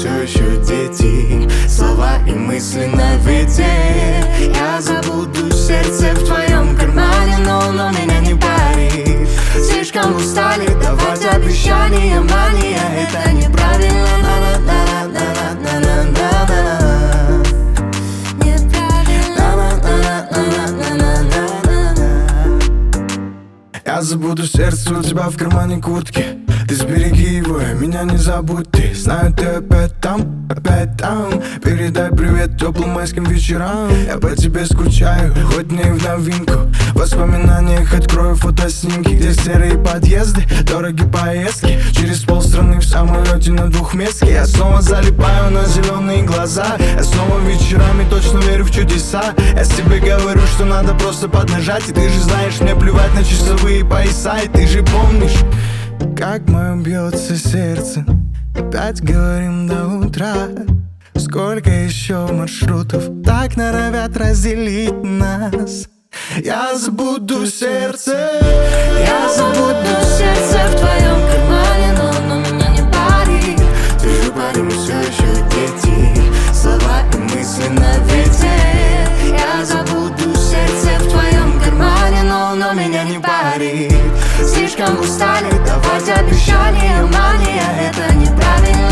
все еще дети. Слова и мысли на виде. Я забуду сердце в твоем кармане, но меня не парит. Слишком устали давать обещания, мания. Это неправильно, я забуду сердце у тебя в кармане куртки. Ты сбереги его, меня не забудь. Ты знаю, ты опять там, опять там. Передай привет теплым майским вечерам. Я по тебе скучаю, хоть не в новинку. В воспоминаниях открою фотоснимки, где серые подъезды, дорогие поездки. Через полстраны в самолете на двухместке. Я снова залипаю на зеленые глаза. Я снова вечерами точно верю в чудеса. Я себе говорю, что надо просто поднажать. И ты же знаешь, мне плевать на часовые пояса. И ты же помнишь, как мое бьется сердце. Опять говорим до утра. Сколько еще маршрутов так норовят разделить нас. Я забуду сердце. я забуду сердце в твоем кармане, но меня не парит. Ты же парень, мы все еще дети. Слова и мысли на виде. Я забуду сердце в твоем кармане, но меня не парит. Слишком устали давать обещания, мания. Это неправильно.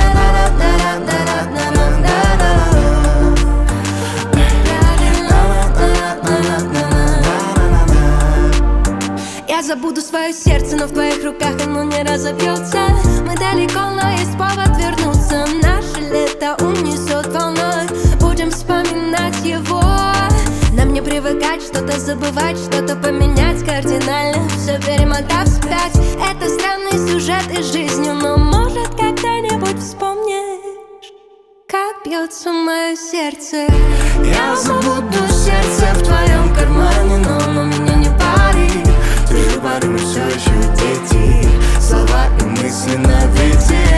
Я забуду свое сердце, но в твоих руках оно не разобьется. Мы далеко, но есть повод вернуться. Наше лето унесет волной. Будем вспоминать его. Нам не привыкать, что-то забывать, что-то поменять кардинально, все перемотав вспять. Это странный сюжет из жизни, но может когда-нибудь вспомнишь, как бьется мое сердце. Я забуду сердце в твоем кармане, но меня не парит. Ты же парень, мы все еще дети. Слова и мысли на виде.